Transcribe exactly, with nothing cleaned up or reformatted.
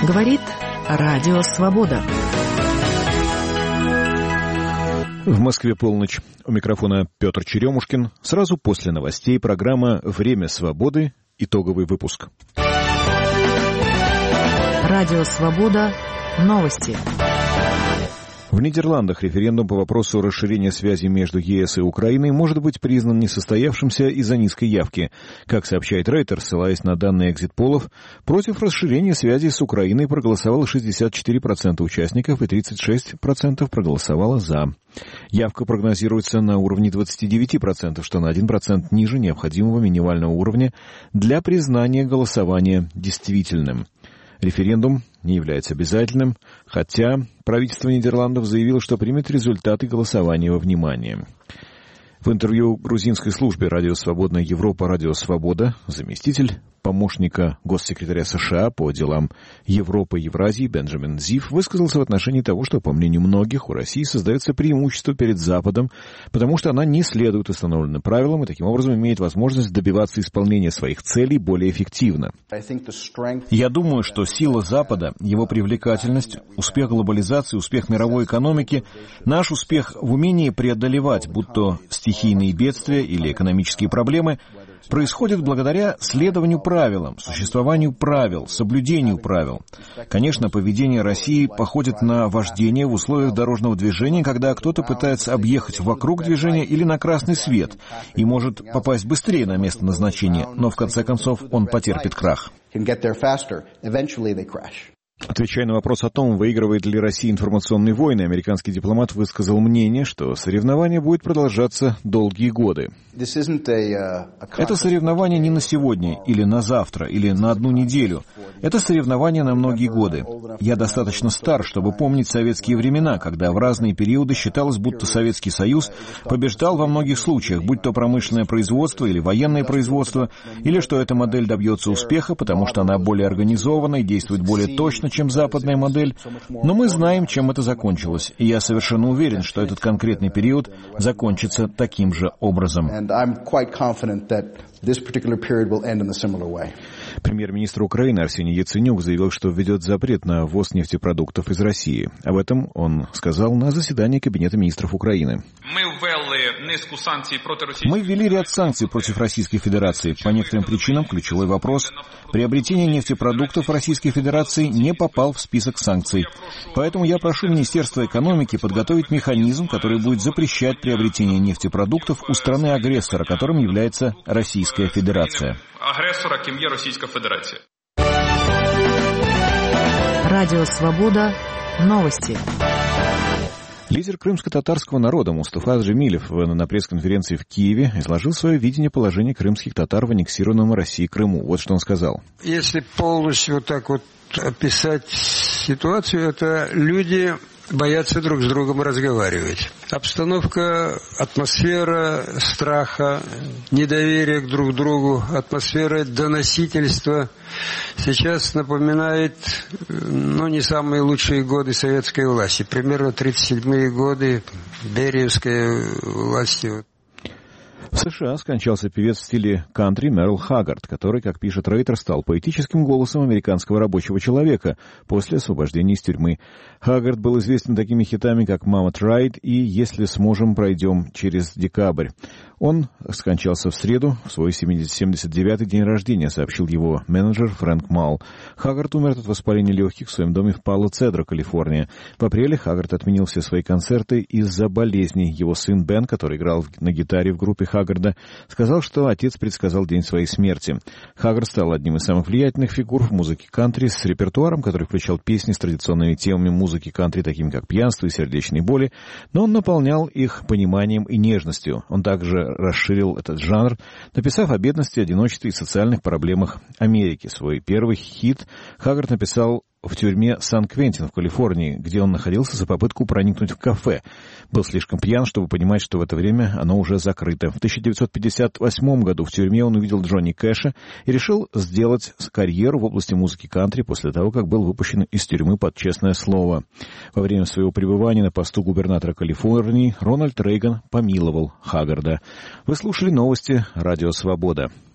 Говорит Радио Свобода. В Москве полночь. У микрофона Петр Черемушкин. Сразу после новостей программа «Время свободы». Итоговый выпуск. Радио Свобода. Новости. В Нидерландах референдум по вопросу расширения связи между ЕС и Украиной может быть признан несостоявшимся из-за низкой явки. Как сообщает Рейтер, ссылаясь на данные экзит-полов, против расширения связи с Украиной проголосовало шестьдесят четыре процента участников и тридцать шесть процентов проголосовало «за». Явка прогнозируется на уровне двадцать девять процентов, что на один процент ниже необходимого минимального уровня для признания голосования действительным. Референдум не является обязательным, хотя правительство Нидерландов заявило, что примет результаты голосования во внимание. В интервью грузинской службе «Радио Свободная Европа», «Радио Свобода» заместитель помощника госсекретаря США по делам Европы и Евразии Бенджамин Зив высказался в отношении того, что, по мнению многих, у России создается преимущество перед Западом, потому что она не следует установленным правилам и таким образом имеет возможность добиваться исполнения своих целей более эффективно. Я думаю, что сила Запада, его привлекательность, успех глобализации, успех мировой экономики, наш успех в умении преодолевать, будь то стихийные бедствия или экономические проблемы, происходит благодаря следованию правилам, существованию правил, соблюдению правил. Конечно, поведение России походит на вождение в условиях дорожного движения, когда кто-то пытается объехать вокруг движения или на красный свет и может попасть быстрее на место назначения, но в конце концов он потерпит крах. Отвечая на вопрос о том, выигрывает ли Россия информационные войны, американский дипломат высказал мнение, что соревнование будет продолжаться долгие годы. Это соревнование не на сегодня, или на завтра, или на одну неделю. Это соревнование на многие годы. Я достаточно стар, чтобы помнить советские времена, когда в разные периоды считалось, будто Советский Союз побеждал во многих случаях, будь то промышленное производство или военное производство, или что эта модель добьется успеха, потому что она более организована и действует более точно, чем западная модель. Но мы знаем, чем это закончилось, и я совершенно уверен, что этот конкретный период закончится таким же образом. Премьер-министр Украины Арсений Яценюк заявил, что введет запрет на ввоз нефтепродуктов из России. Об этом он сказал на заседании Кабинета министров Украины. Мы ввели ряд санкций против Российской Федерации. По некоторым причинам ключевой вопрос – приобретение нефтепродуктов Российской Федерации не попал в список санкций. Поэтому я прошу Министерство экономики подготовить механизм, который будет запрещать приобретение нефтепродуктов у страны-агрессора, которым является Российская Федерация. Радио Свобода. Новости. Лидер крымско-татарского народа Мустафа Джемилев на пресс-конференции в Киеве изложил свое видение положения крымских татар в аннексированном России Крыму. Вот что он сказал. Если полностью вот так вот описать ситуацию, это люди боятся друг с другом разговаривать. Обстановка, атмосфера страха, недоверия к друг другу, атмосфера доносительства сейчас напоминает, ну, не самые лучшие годы советской власти. Примерно тридцать седьмые годы Бериевской власти. В США скончался певец в стиле кантри Мерл Хаггард, который, как пишет Рейтер, стал поэтическим голосом американского рабочего человека после освобождения из тюрьмы. Хаггард был известен такими хитами, как «Mama Tried» и «Если сможем, пройдем через декабрь». Он скончался в среду, в свой семьдесят девятый день рождения, сообщил его менеджер Фрэнк Мал. Хаггард умер от воспаления легких в своем доме в Пало-Цедро, Калифорния. В апреле Хаггард отменил все свои концерты из-за болезни. Его сын Бен, который играл на гитаре в группе Хаггарда, сказал, что отец предсказал день своей смерти. Хаггард стал одним из самых влиятельных фигур в музыке кантри с репертуаром, который включал песни с традиционными темами музыки кантри, такими как пьянство и сердечные боли, но он наполнял их пониманием и нежностью. Он также расширил этот жанр, написав о бедности, одиночестве и социальных проблемах Америки. Свой первый хит Хаггард написал в тюрьме Сан-Квентин в Калифорнии, где он находился за попытку проникнуть в кафе. Был слишком пьян, чтобы понимать, что в это время оно уже закрыто. В тысяча девятьсот пятьдесят восьмом году в тюрьме он увидел Джонни Кэша и решил сделать карьеру в области музыки кантри после того, как был выпущен из тюрьмы под честное слово. Во время своего пребывания на посту губернатора Калифорнии Рональд Рейган помиловал Хаггарда. Вы слушали новости «Радио Свобода».